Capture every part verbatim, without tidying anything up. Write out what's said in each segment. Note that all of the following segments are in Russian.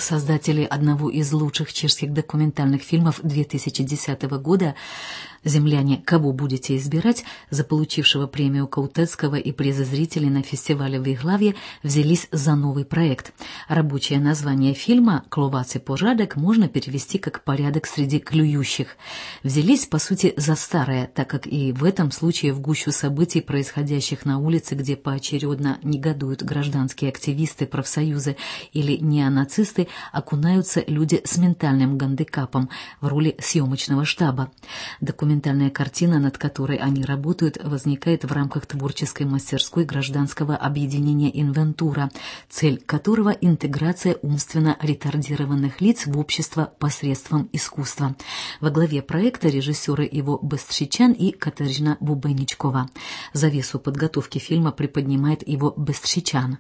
создатели одного из лучших чешских документальных фильмов две тысячи десятого года, земляне «Кого будете избирать», заполучившего премию Каутецкого и призы зрителей на фестивале в Иглаве, взялись за новый проект. Рабочее название фильма «Кловаци порядок» можно перевести как «порядок среди клюющих». Взялись, по сути, за старое, так как и в этом случае в гущу событий, происходящих на улице, где поочередно негодуют гражданские активисты, профсоюзы или неонацисты, окунаются люди с ментальным гандикапом в роли съемочного штаба. Документальная картина, над которой они работают, возникает в рамках творческой мастерской гражданского объединения «Инвентура», цель которого – интеграция умственно ретардированных лиц в общество посредством искусства. Во главе проекта режиссеры Иво Бестричан и Катерина Бубеничкова. Завесу подготовки фильма приподнимает Иво Бестричан.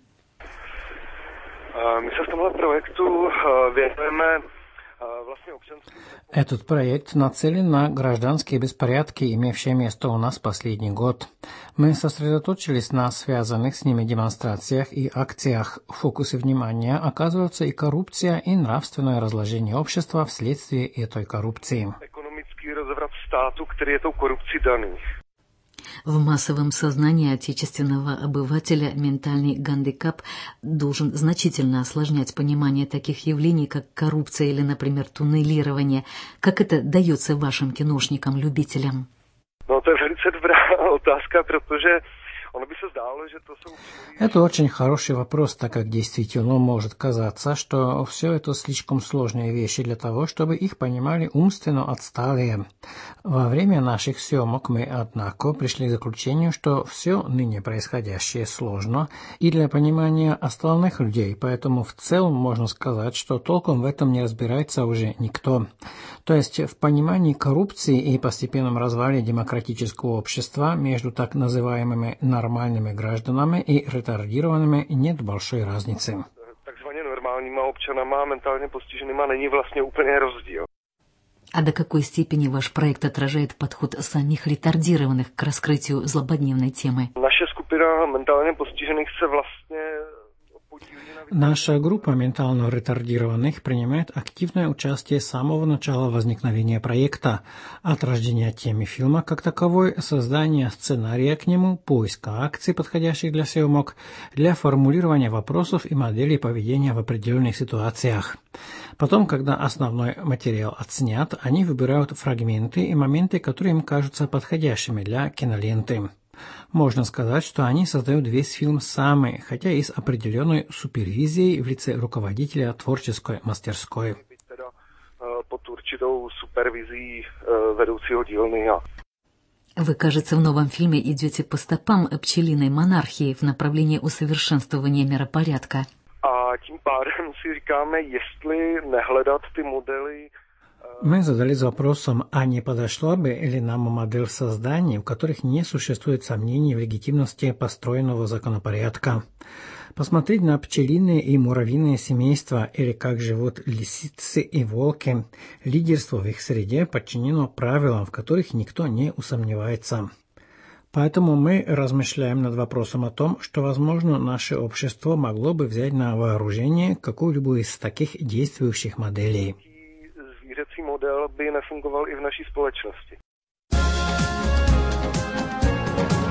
Мы с этому проекту ведем. Этот проект нацелен на гражданские беспорядки, имевшие место у нас последний год. Мы сосредоточились на связанных с ними демонстрациях и акциях. В фокусе внимания оказываются и коррупция, и нравственное разложение общества вследствие этой коррупции. Экономический разврат стату, который этой коррупцией данный. В массовом сознании отечественного обывателя ментальный гандикап должен значительно осложнять понимание таких явлений, как коррупция или, например, туннелирование. Как это дается вашим киношникам-любителям? Ну, это вelice dobrá otázka, protože ono by se zdálo, že to jsou... Это очень хороший вопрос, так как действительно может казаться, что все это слишком сложные вещи для того, чтобы их понимали умственно отсталые. Во время наших съемок мы, однако, пришли к заключению, что все ныне происходящее сложно и для понимания остальных людей, поэтому в целом можно сказать, что толком в этом не разбирается уже никто. То есть в понимании коррупции и постепенном развале демократического общества между так называемыми нормальными гражданами и ретардированными нет большой разницы. Takzvaně normálníma občanama, mentálně postiženýma není vlastně úplně rozdíl. А до какой степени ваш проект отражает подход самих ретардированных к раскрытию злободневной темы? Наша skupina ментально postižených se vlastně Наша группа ментально ретардированных принимает активное участие с самого начала возникновения проекта, от рождения темы фильма как таковой, создания сценария к нему, поиска акций, подходящих для съемок, для формулирования вопросов и моделей поведения в определенных ситуациях. Потом, когда основной материал отснят, они выбирают фрагменты и моменты, которые им кажутся подходящими для киноленты. Можно сказать, что они создают весь фильм сами, хотя и с определенной супервизией в лице руководителя творческой мастерской. Под určitou supervizí vedoucího dílny. Вы, кажется, в новом фильме идете по стопам пчелиной монархии в направлении усовершенствования миропорядка. A tím pádem si říkáme, jestli nehledat ty modely. Мы задались вопросом, а не подошла бы ли нам модель создания, у которых не существует сомнений в легитимности построенного законопорядка. Посмотреть на пчелиные и муравьиные семейства, или как живут лисицы и волки. Лидерство в их среде подчинено правилам, в которых никто не усомневается. Поэтому мы размышляем над вопросом о том, что, возможно, наше общество могло бы взять на вооружение какую-либо из таких действующих моделей. Zvířecí model by nefungoval i v naší společnosti.